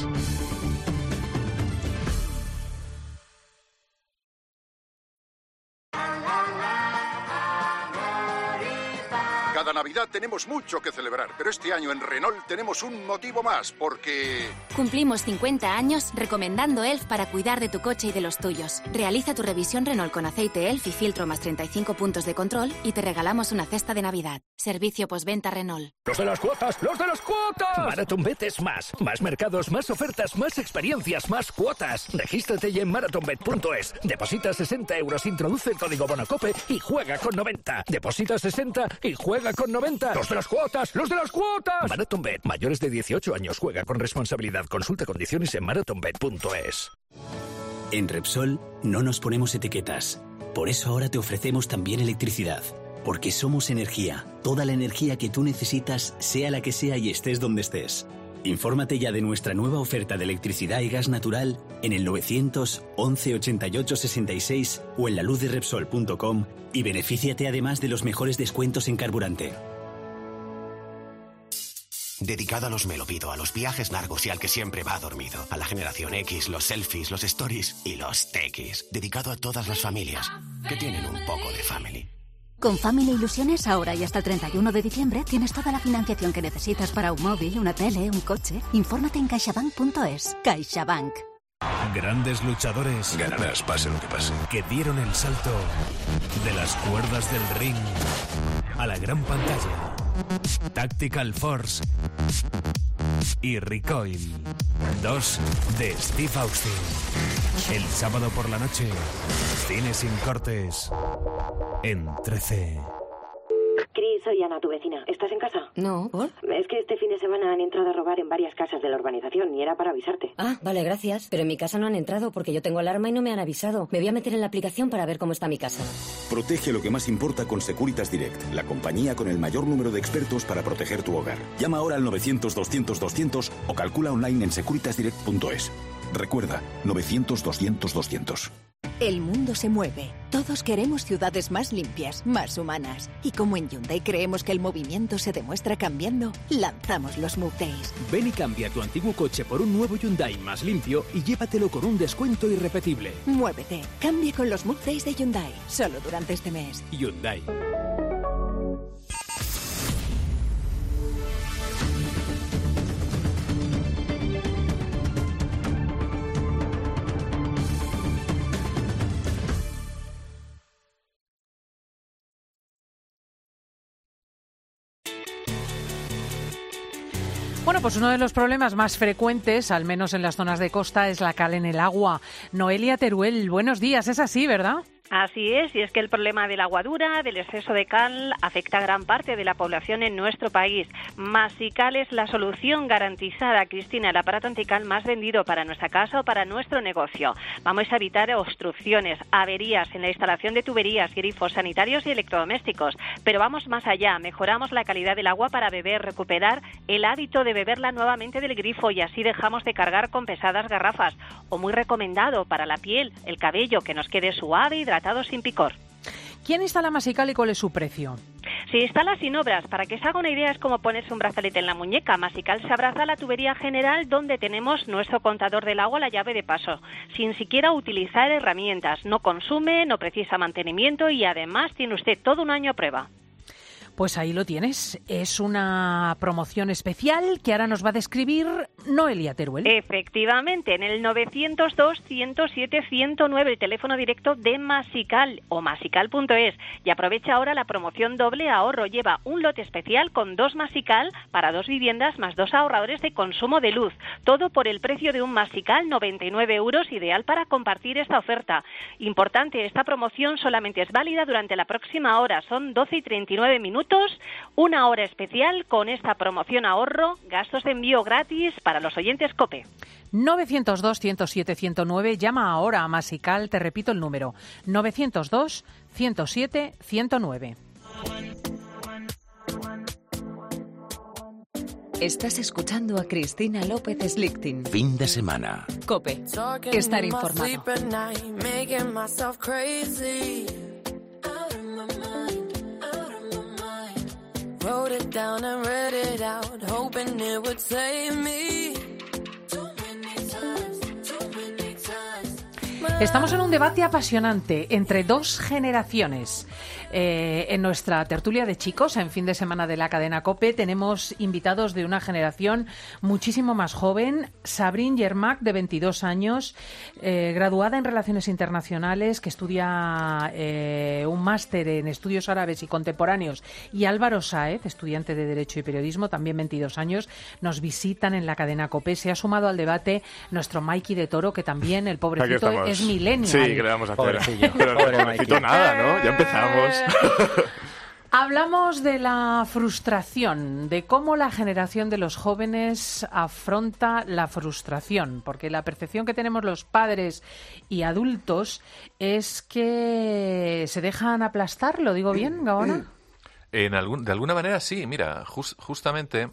Cada Navidad tenemos mucho que celebrar, pero este año en Renault tenemos un motivo más, porque... Cumplimos 50 años recomendando ELF para cuidar de tu coche y de los tuyos. Realiza tu revisión Renault con aceite ELF y filtro más 35 puntos de control y te regalamos una cesta de Navidad. Servicio postventa Renault. ¡Los de las cuotas! ¡Los de las cuotas! MarathonBet es más. Más mercados, más ofertas, más experiencias, más cuotas. Regístrate ya en marathonbet.es. Deposita 60 euros, introduce el código BONOCOPE y juega con 90. Deposita 60 y juega con 90. ¡Los de las cuotas! ¡Los de las cuotas! MarathonBet. Mayores de 18 años. Juega con responsabilidad. Consulta condiciones en marathonbet.es. En Repsol no nos ponemos etiquetas. Por eso ahora te ofrecemos también electricidad. Porque somos energía. Toda la energía que tú necesitas, sea la que sea y estés donde estés. Infórmate ya de nuestra nueva oferta de electricidad y gas natural en el 911 88 66 o en laluzderepsol.com y benefíciate además de los mejores descuentos en carburante. Dedicado a los me lo pido, a los viajes largos y al que siempre va dormido. A la generación X, los selfies, los stories y los tequis. Dedicado a todas las familias que tienen un poco de family. Con Family Ilusiones, ahora y hasta el 31 de diciembre, tienes toda la financiación que necesitas para un móvil, una tele, un coche. Infórmate en caixabank.es. CaixaBank. Grandes luchadores. Ganarás, pase lo que pase. Que dieron el salto de las cuerdas del ring a la gran pantalla. Tactical Force y Recoil. 2 de Steve Austin. El sábado por la noche, Cine sin cortes en 13. Cris, soy Ana, tu vecina. ¿Estás en casa? No, ¿por? Es que este fin de semana han entrado a robar en varias casas de la urbanización y era para avisarte. Ah, vale, gracias. Pero en mi casa no han entrado porque yo tengo alarma y no me han avisado. Me voy a meter en la aplicación para ver cómo está mi casa. Protege lo que más importa con Securitas Direct, la compañía con el mayor número de expertos para proteger tu hogar. Llama ahora al 900-200-200 o calcula online en securitasdirect.es. Recuerda, 900-200-200. El mundo se mueve. Todos queremos ciudades más limpias, más humanas. Y como en Hyundai creemos que el movimiento se demuestra cambiando, lanzamos los Move Days. Ven y cambia tu antiguo coche por un nuevo Hyundai más limpio y llévatelo con un descuento irrepetible. Muévete. Cambia con los Move Days de Hyundai. Solo durante este mes. Hyundai. Bueno, pues uno de los problemas más frecuentes, al menos en las zonas de costa, es la cal en el agua. Noelia Teruel, buenos días, es así, ¿verdad? Así es, y es que el problema del agua dura, del exceso de cal, afecta a gran parte de la población en nuestro país. Masical es la solución garantizada, Cristina, el aparato antical más vendido para nuestra casa o para nuestro negocio. Vamos a evitar obstrucciones, averías en la instalación de tuberías, grifos sanitarios y electrodomésticos. Pero vamos más allá, mejoramos la calidad del agua para beber, recuperar el hábito de beberla nuevamente del grifo y así dejamos de cargar con pesadas garrafas. O muy recomendado para la piel, el cabello, que nos quede suave y hidratado sin picor. ¿Quién instala Masical y cuál es su precio? Se instala sin obras. Para que se haga una idea, es como ponerse un brazalete en la muñeca. Masical se abraza a la tubería general donde tenemos nuestro contador del agua, la llave de paso, sin siquiera utilizar herramientas. No consume, no precisa mantenimiento y además tiene usted todo un año a prueba. Pues ahí lo tienes. Es una promoción especial que ahora nos va a describir Noelia Teruel. Efectivamente, en el 902-107-109, el teléfono directo de Masical o masical.es. Y aprovecha ahora la promoción doble ahorro. Lleva un lote especial con 2 Masical para 2 viviendas más 2 ahorradores de consumo de luz. Todo por el precio de un Masical, 99 €, ideal para compartir esta oferta. Importante, esta promoción solamente es válida durante la próxima hora. Son 12:39 minutos. Una hora especial con esta promoción ahorro, gastos de envío gratis para los oyentes COPE. 902-107-109, llama ahora a Masical, te repito el número, 902-107-109. Estás escuchando a Cristina López Slichting. Fin de semana. COPE, estar informado. Wrote it down and read it out, hoping it would save me. Estamos en un debate apasionante entre dos generaciones. En nuestra tertulia de chicos, en fin de semana de la cadena COPE, tenemos invitados de una generación muchísimo más joven. Sabrine Yermak, de 22 años, graduada en Relaciones Internacionales, que estudia un máster en Estudios Árabes y Contemporáneos. Y Álvaro Sáez, estudiante de Derecho y Periodismo, también 22 años, nos visitan en la cadena COPE. Se ha sumado al debate nuestro Mikey de Toro, que también, el pobrecito, es millennial. Sí, ¿qué le vamos a hacer? Pero no pobrecito nada, ¿no? Ya empezamos. Hablamos de la frustración, de cómo la generación de los jóvenes afronta la frustración, porque la percepción que tenemos los padres y adultos es que se dejan aplastar, ¿lo digo bien, Gaona? De alguna manera sí, mira, justamente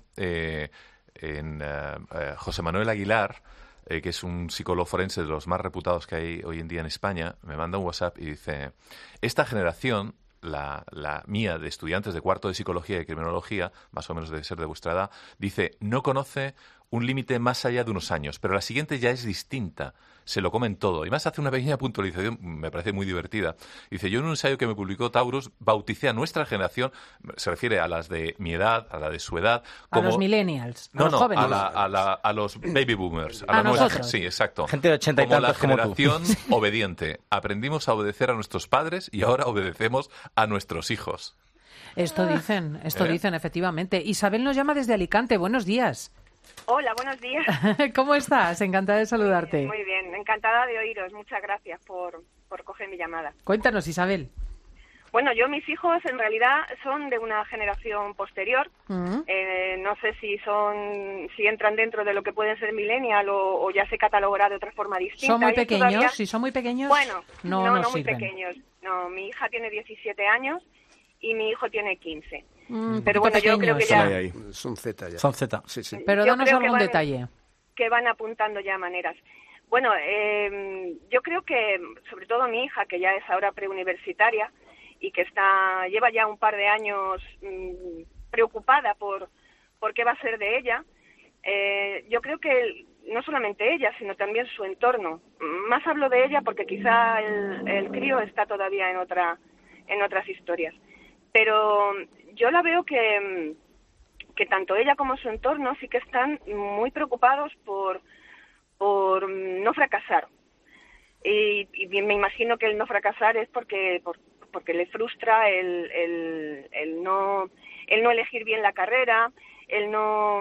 José Manuel Aguilar, que es un psicólogo forense de los más reputados que hay hoy en día en España, me manda un WhatsApp y dice: esta generación, la mía, de estudiantes de cuarto de Psicología y Criminología, más o menos debe ser de vuestra edad, dice, no conoce un límite más allá de unos años, pero la siguiente ya es distinta, se lo comen todo. Y más hace una pequeña puntualización, me parece muy divertida. Dice, yo en un ensayo que me publicó Taurus, bauticé a nuestra generación, se refiere a las de mi edad, a la de su edad, como... A los millennials, a los jóvenes. A los baby boomers. A nosotros. Sí, exacto. Gente de 80 y como tantos la como tú. generación obediente. Aprendimos a obedecer a nuestros padres y ahora obedecemos a nuestros hijos. Esto dicen, efectivamente. Isabel nos llama desde Alicante. Buenos días. Hola, buenos días. ¿Cómo estás? Encantada de saludarte. Muy bien, encantada de oíros. Muchas gracias por coger mi llamada. Cuéntanos, Isabel. Bueno, mis hijos en realidad son de una generación posterior. No sé si entran dentro de lo que pueden ser millennial o ya se catalogará de otra forma distinta. ¿Son muy pequeños? Todavía... Si son muy pequeños, bueno, no muy sirven. Pequeños. No, mi hija tiene 17 años y mi hijo tiene 15. Pero bueno, yo creo que ya... Son Z ya. Son Z. Sí. Pero danos algún detalle. Que van apuntando ya maneras. Bueno, yo creo que, sobre todo mi hija, que ya es ahora preuniversitaria y que lleva ya un par de años preocupada por qué va a ser de ella, yo creo que no solamente ella, sino también su entorno. Más hablo de ella porque quizá el crío está todavía en otras historias. Pero yo la veo que tanto ella como su entorno sí que están muy preocupados por no fracasar. Y me imagino que el no fracasar es porque le frustra el no elegir bien la carrera, el no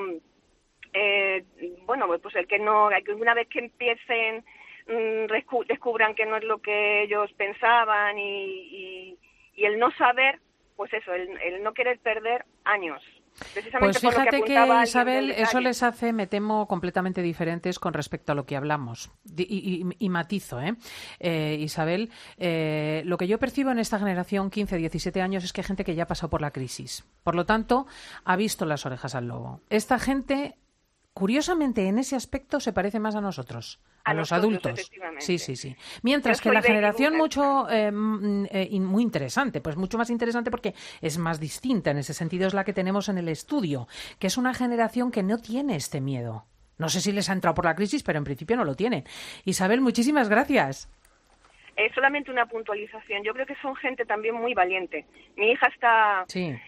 pues el que una vez que empiecen descubran que no es lo que ellos pensaban y el no saber, pues eso, el no querer perder años. Pues fíjate que, Isabel, eso les hace, me temo, completamente diferentes con respecto a lo que hablamos. Y matizo, Isabel, lo que yo percibo en esta generación, 15, 17 años, es que hay gente que ya ha pasado por la crisis. Por lo tanto, ha visto las orejas al lobo. Esta gente, curiosamente, en ese aspecto se parece más a nosotros. A los adultos. Sí. Mientras que la generación muy interesante, pues mucho más interesante porque es más distinta, en ese sentido es la que tenemos en el estudio, que es una generación que no tiene este miedo. No sé si les ha entrado por la crisis, pero en principio no lo tienen. Isabel, muchísimas gracias. Solamente una puntualización. Yo creo que son gente también muy valiente. Mi hija está,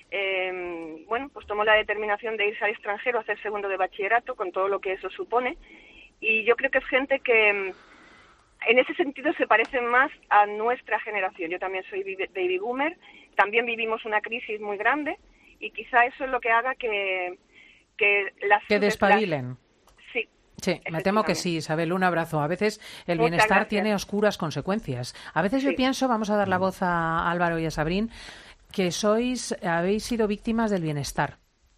pues tomó la determinación de irse al extranjero a hacer segundo de bachillerato, con todo lo que eso supone. Y yo creo que es gente que en ese sentido se parece más a nuestra generación. Yo también soy baby boomer, también vivimos una crisis muy grande y quizá eso es lo que haga que despabilen. Sí, me temo que sí, Isabel. Un abrazo. A veces el bienestar tiene oscuras consecuencias. A veces yo pienso, vamos a dar la voz a Álvaro y a Sabrine, que habéis sido víctimas del bienestar.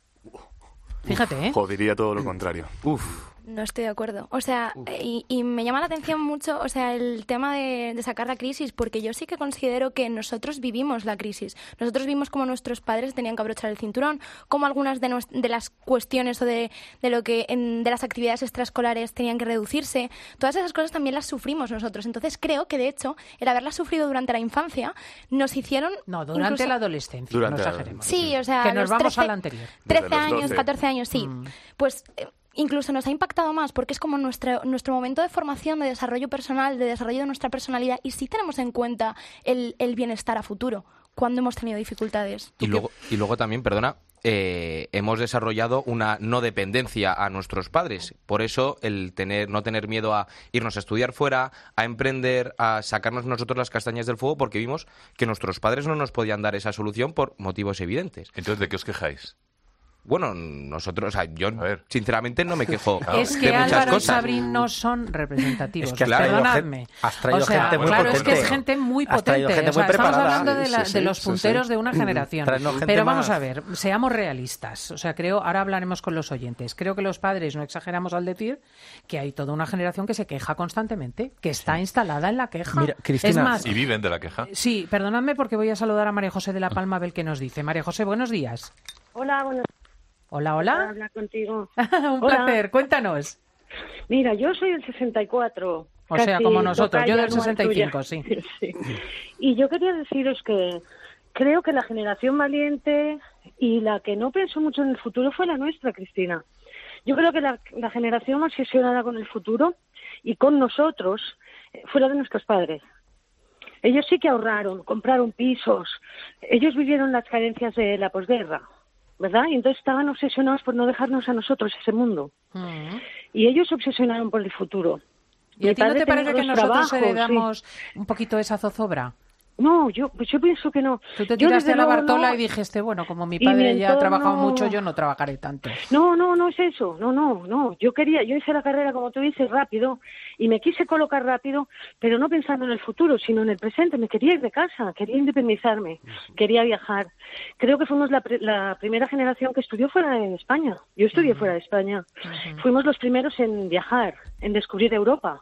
Fíjate, diría todo lo contrario. No estoy de acuerdo. O sea, y me llama la atención mucho, o sea, el tema de sacar la crisis, porque yo sí que considero que nosotros vivimos la crisis. Nosotros vimos cómo nuestros padres tenían que abrochar el cinturón, cómo algunas de las cuestiones o de las actividades extraescolares tenían que reducirse. Todas esas cosas también las sufrimos nosotros. Entonces creo que, de hecho, el haberlas sufrido durante la infancia nos hicieron... No, durante la adolescencia, no exageremos. Sí, o sea... Que nos vamos a la anterior. 13 años, 14 años, sí. Pues... incluso nos ha impactado más porque es como nuestro momento de formación, de desarrollo personal, de desarrollo de nuestra personalidad, y sí tenemos en cuenta el bienestar a futuro cuando hemos tenido dificultades. Y luego también, perdona, hemos desarrollado una no dependencia a nuestros padres. Por eso el no tener miedo a irnos a estudiar fuera, a emprender, a sacarnos nosotros las castañas del fuego, porque vimos que nuestros padres no nos podían dar esa solución por motivos evidentes. Entonces, ¿de qué os quejáis? Bueno, nosotros, o sea, yo sinceramente no me quejo es que de muchas Álvaro cosas. y Sabrín no son representativos, Es que perdonadme. Has traído o sea, gente muy claro, potente. es que es gente muy potente. Gente muy estamos hablando preparada. de los punteros de una generación. Pero vamos más. a ver, seamos realistas. O sea, ahora hablaremos con los oyentes. Creo que los padres no exageramos al decir que hay toda una generación que se queja constantemente, que está instalada en la queja. Mira, Cristina, es más, ¿y viven de la queja? Sí, perdonadme porque voy a saludar a María José de la Palma a ver qué nos dice. María José, buenos días. Hola, buenos días. Hola, hola. Para hablar contigo. Un placer, cuéntanos. Mira, yo soy del 64. O sea, como nosotros, yo del 65, sí. Sí. Y yo quería deciros que creo que la generación valiente y la que no pensó mucho en el futuro fue la nuestra, Cristina. Yo creo que la generación más obsesionada con el futuro y con nosotros fue la de nuestros padres. Ellos sí que ahorraron, compraron pisos, ellos vivieron las carencias de la posguerra, ¿verdad? Y entonces estaban obsesionados por no dejarnos a nosotros ese mundo. Y ellos se obsesionaron por el futuro. ¿Y a ti no te parece que nosotros heredamos sí. un poquito esa zozobra? No, yo pienso que no. Tú te tiraste a la Bartola no, y dijiste, bueno, como mi padre ya ha trabajado mucho, yo no trabajaré tanto. No es eso. No. Yo hice la carrera, como tú dices, rápido, y me quise colocar rápido, pero no pensando en el futuro, sino en el presente. Me quería ir de casa, quería independizarme, quería viajar. Creo que fuimos la primera generación que estudió fuera de España. Yo estudié fuera de España. Fuimos los primeros en viajar, en descubrir Europa.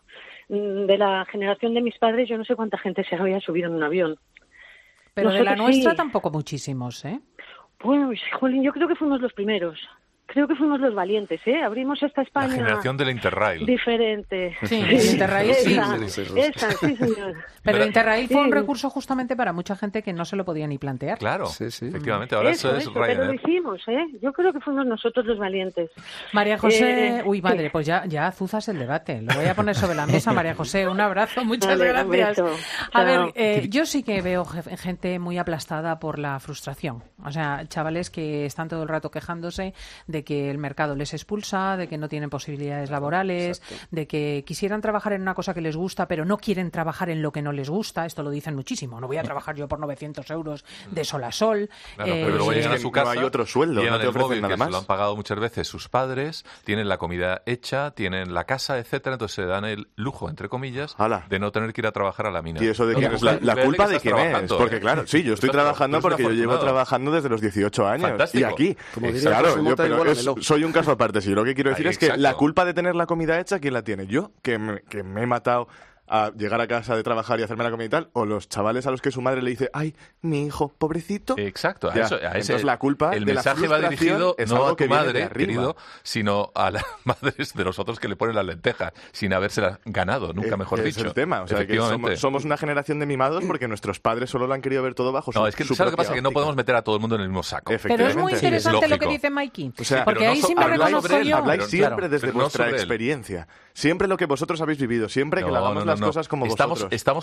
De la generación de mis padres, yo no sé cuánta gente se había subido en un avión. Pero nosotros, de la nuestra sí. Tampoco muchísimos, ¿eh? Bueno, jolín, yo creo que fuimos los primeros. Creo que fuimos los valientes, ¿eh? Abrimos esta España... La generación del Interrail. Diferente. Sí, el Interrail sí. Esa, sí, señor. Pero el Interrail fue un recurso justamente para mucha gente que no se lo podía ni plantear. Claro, efectivamente. Ahora eso es Ryanair. Pero lo hicimos, ¿eh? Yo creo que fuimos nosotros los valientes. María José... Uy, madre, pues ya azuzas el debate. Lo voy a poner sobre la mesa, María José. Un abrazo, muchas gracias. A ver, yo sí que veo gente muy aplastada por la frustración. O sea, chavales que están todo el rato quejándose de que el mercado les expulsa, de que no tienen posibilidades laborales, de que quisieran trabajar en una cosa que les gusta, pero no quieren trabajar en lo que no les gusta. Esto lo dicen muchísimo. No voy a trabajar yo por 900 euros de sol a sol. Claro, pero luego llegan a su casa, no hay otro sueldo, no te ofrecen nada más. Se lo han pagado muchas veces sus padres, tienen la comida hecha, tienen la casa, etcétera, entonces se dan el lujo, entre comillas, de no tener que ir a trabajar a la mina. ¿Y eso de quién es? ¿La culpa de quién es? Porque claro, sí, yo estoy trabajando porque yo llevo trabajando desde los 18 años. Fantástico. Y aquí, claro, yo soy un caso aparte. Si yo lo que quiero decir es que la culpa de tener la comida hecha, ¿quién la tiene? ¿Yo, que me he matado a llegar a casa de trabajar y hacerme la comida y tal? ¿O los chavales a los que su madre le dice, ay, mi hijo, pobrecito? Exacto. Entonces la culpa el de la mensaje va dirigido es no algo a tu que viene de madre, arriba, querido, sino a las madres de los otros que le ponen las lentejas sin habérselas ganado, nunca mejor dicho. Es el tema. O sea, que somos una generación de mimados porque nuestros padres solo lo han querido ver todo bajo su es que ¿sabes lo que pasa? Que no podemos meter a todo el mundo en el mismo saco. Pero es muy interesante lo que dice Mikey. O sea, porque ahí sí me reconozco yo. Habláis siempre desde vuestra experiencia. Siempre lo que vosotros habéis vivido. Siempre que lavamos las cosas como vosotros.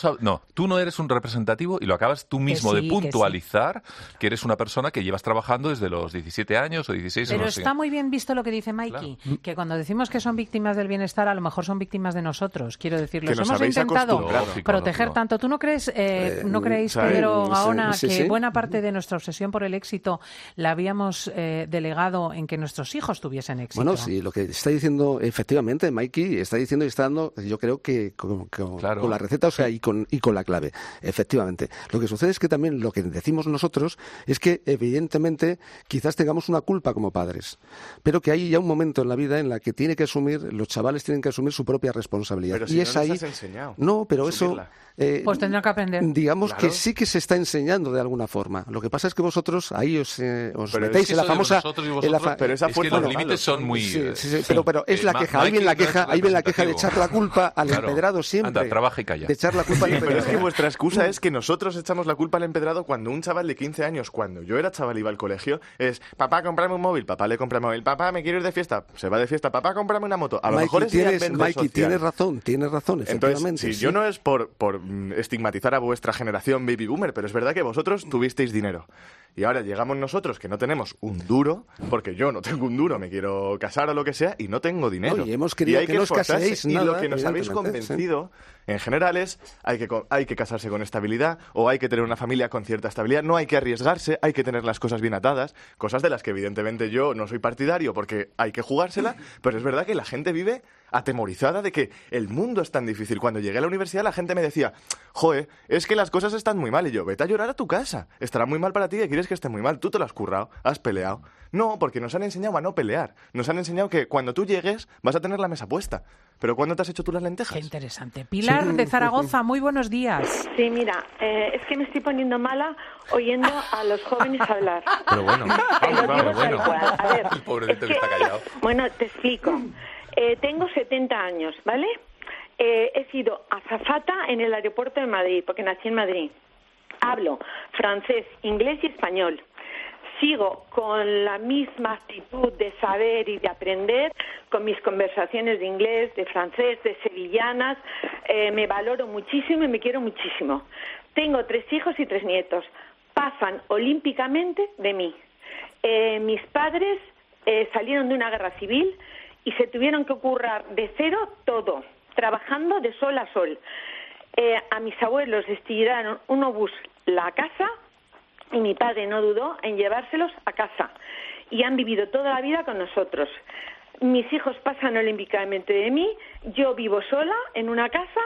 Tú no eres un representativo y lo acabas tú mismo de puntualizar que eres una persona que llevas trabajando desde los 17 años o 16. Pero está muy bien visto lo que dice Mikey, que cuando decimos que son víctimas del bienestar, a lo mejor son víctimas de nosotros. Quiero decir, los hemos intentado proteger tanto. ¿Tú no crees, no creéis, Pedro Gaona, que buena parte de nuestra obsesión por el éxito la habíamos delegado en que nuestros hijos tuviesen éxito? Bueno, sí, lo que está diciendo, efectivamente, Mikey está diciendo y está dando, yo creo que con la receta, o sea, y con la clave, efectivamente. Lo que sucede es que también lo que decimos nosotros es que, evidentemente, quizás tengamos una culpa como padres, pero que hay ya un momento en la vida en la que los chavales tienen que asumir su propia responsabilidad. Pero si y es no ahí. Les has enseñado no, pero asumirla. Eso. Pues tendrán que aprender. Digamos que sí que se está enseñando de alguna forma. Lo que pasa es que vosotros ahí os metéis en la famosa. Pero esa fuerza, los límites son muy. Pero es la queja. Ahí viene la queja de echar la culpa al empedrado siempre. anda, trabaja y calla. De echar la culpa al empedrado. Pero es que vuestra excusa es que nosotros echamos la culpa al empedrado cuando un chaval de 15 años, cuando yo era chaval iba al colegio, es papá, cómprame un móvil, papá le compra un móvil, papá, me quiero ir de fiesta, se va de fiesta, papá, cómprame una moto. A lo mejor es Mikey, tienes razón, efectivamente. Entonces, yo no es por estigmatizar a vuestra generación baby boomer, pero es verdad que vosotros tuvisteis dinero. Y ahora llegamos nosotros que no tenemos un duro, porque yo no tengo un duro, me quiero casar o lo que sea, y no tengo dinero. No, y hemos querido que no os caséis y nada, lo que nos habéis convencido, en general, es hay que casarse con estabilidad, o hay que tener una familia con cierta estabilidad, no hay que arriesgarse, hay que tener las cosas bien atadas, cosas de las que evidentemente yo no soy partidario porque hay que jugársela, pero es verdad que la gente vive atemorizada de que el mundo es tan difícil. Cuando llegué a la universidad la gente me decía, joe, es que las cosas están muy mal, y yo, vete a llorar a tu casa, estará muy mal para ti, y quieres que esté muy mal, tú te lo has currado, has peleado. No, porque nos han enseñado a no pelear, nos han enseñado que cuando tú llegues vas a tener la mesa puesta, pero ¿cuándo te has hecho tú las lentejas? Qué interesante. Pilar de Zaragoza, muy buenos días. Sí, mira, es que me estoy poniendo mala oyendo a los jóvenes hablar. Pero bueno, A ver, el pobrecito que está callado. Bueno, te explico. Tengo 70 años, ¿vale? He sido azafata en el aeropuerto de Madrid, porque nací en Madrid. Hablo francés, inglés y español. Sigo con la misma actitud de saber y de aprender, con mis conversaciones de inglés, de francés, de sevillanas. Me valoro muchísimo y me quiero muchísimo. Tengo 3 hijos y 3 nietos. Pasan olímpicamente de mí. Mis padres salieron de una guerra civil y se tuvieron que currar de cero todo, trabajando de sol a sol. A mis abuelos les tiraron un obús la casa y mi padre no dudó en llevárselos a casa. Y han vivido toda la vida con nosotros. Mis hijos pasan olímpicamente de mí, yo vivo sola en una casa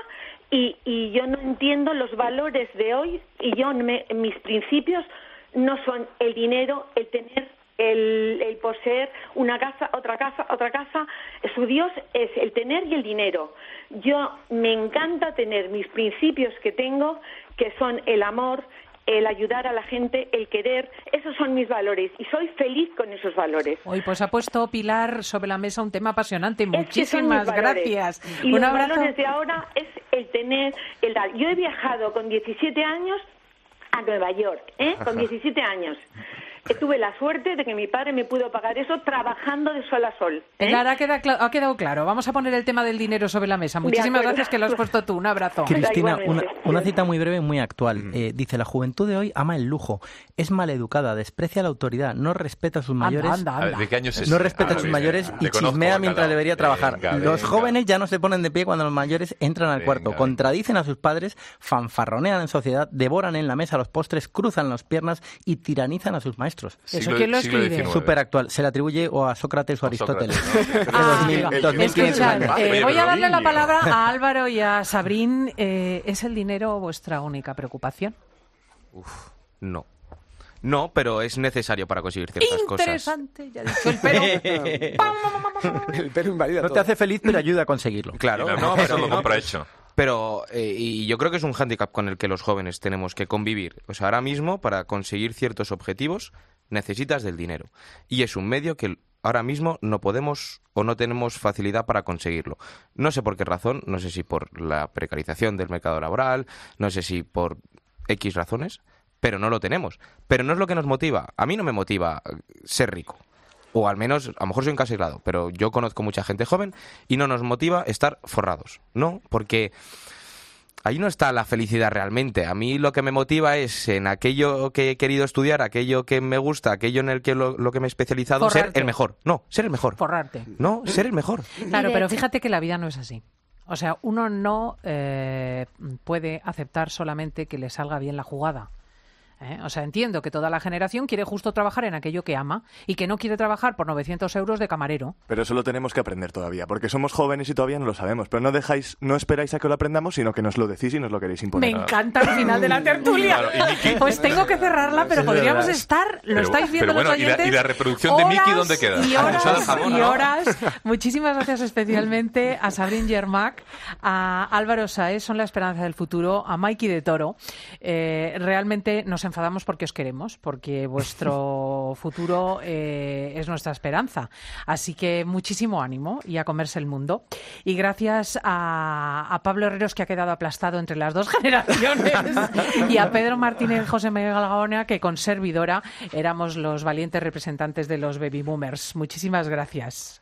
y yo no entiendo los valores de hoy, y mis principios no son el dinero, el tener, el poseer una casa, otra casa, otra casa. Su Dios es el tener y el dinero. Yo me encanta tener mis principios que tengo, que son el amor, el ayudar a la gente, el querer. Esos son mis valores y soy feliz con esos valores. Hoy pues ha puesto Pilar sobre la mesa un tema apasionante. Muchísimas gracias. Y los valores de ahora es el tener, el dar. Yo he viajado con 17 años a Nueva York, con 17 años. Tuve la suerte de que mi padre me pudo pagar eso trabajando de sol a sol. Pilar, ha quedado claro. Vamos a poner el tema del dinero sobre la mesa. Muchísimas gracias, que lo has puesto tú. Un abrazo. Cristina, una cita muy breve y muy actual. Dice, la juventud de hoy ama el lujo, es maleducada, desprecia la autoridad, no respeta a sus mayores. Anda. A ver, ¿de qué años es? No respeta a sus mayores y chismea mientras debería trabajar. Los jóvenes ya no se ponen de pie cuando los mayores entran al cuarto. Contradicen a sus padres, fanfarronean en sociedad, devoran en la mesa los postres, cruzan las piernas y tiranizan a sus maestros. ¿Eso quién lo escribe? Súper actual. Se le atribuye o a Sócrates o a Aristóteles. Voy a darle la palabra a Álvaro y a Sabrín. ¿Es el dinero vuestra única preocupación? No. No, pero es necesario para conseguir ciertas cosas. Interesante, ya he dicho el pelo. El pelo invalida no todo. Te hace feliz, pero ayuda a conseguirlo. Claro, eso lo compra hecho. Pero, y yo creo que es un hándicap con el que los jóvenes tenemos que convivir. O sea, ahora mismo, para conseguir ciertos objetivos, necesitas del dinero. Y es un medio que ahora mismo no podemos o no tenemos facilidad para conseguirlo. No sé por qué razón, no sé si por la precarización del mercado laboral, no sé si por X razones, pero no lo tenemos. Pero no es lo que nos motiva. A mí no me motiva ser rico. O al menos, a lo mejor soy un caso aislado, pero yo conozco mucha gente joven y no nos motiva estar forrados, ¿no? Porque ahí no está la felicidad realmente. A mí lo que me motiva es en aquello que he querido estudiar, aquello que me gusta, aquello en el que lo que me he especializado, Forrarte. ser el mejor. No, ser el mejor. Forrarte. No, ser el mejor. Claro, pero fíjate que la vida no es así. O sea, uno no puede aceptar solamente que le salga bien la jugada. O sea, entiendo que toda la generación quiere justo trabajar en aquello que ama y que no quiere trabajar por 900 euros de camarero. Pero eso lo tenemos que aprender todavía, porque somos jóvenes y todavía no lo sabemos. Pero no esperáis a que lo aprendamos, sino que nos lo decís y nos lo queréis imponer. Me encanta el final de la tertulia. Claro, pues tengo que cerrarla, pero podríamos estar, estáis viendo pero bueno, los oyentes. ¿y la reproducción de Miki dónde queda? Y horas. Muchísimas gracias especialmente a Sabrín Yermak, a Álvaro Sáez, son la esperanza del futuro, a Mikey de Toro. Realmente nos enfadamos porque os queremos, porque vuestro futuro es nuestra esperanza. Así que muchísimo ánimo y a comerse el mundo. Y gracias a Pablo Herreros, que ha quedado aplastado entre las dos generaciones, y a Pedro Martínez y José Miguel Gaona, que con servidora éramos los valientes representantes de los baby boomers. Muchísimas gracias.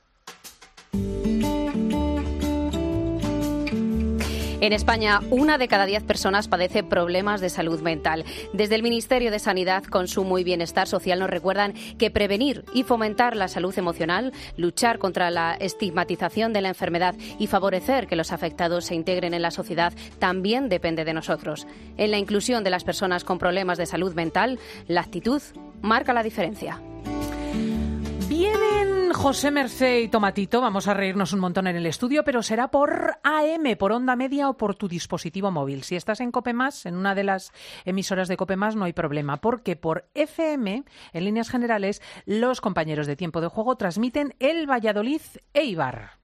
En España, 1 de cada 10 personas padece problemas de salud mental. Desde el Ministerio de Sanidad, Consumo y Bienestar Social nos recuerdan que prevenir y fomentar la salud emocional, luchar contra la estigmatización de la enfermedad y favorecer que los afectados se integren en la sociedad también depende de nosotros. En la inclusión de las personas con problemas de salud mental, la actitud marca la diferencia. Vienen José Mercé y Tomatito, vamos a reírnos un montón en el estudio, pero será por AM, por onda media o por tu dispositivo móvil. Si estás en COPE+, en una de las emisoras de COPE+, no hay problema, porque por FM, en líneas generales, los compañeros de Tiempo de Juego transmiten el Valladolid Eibar.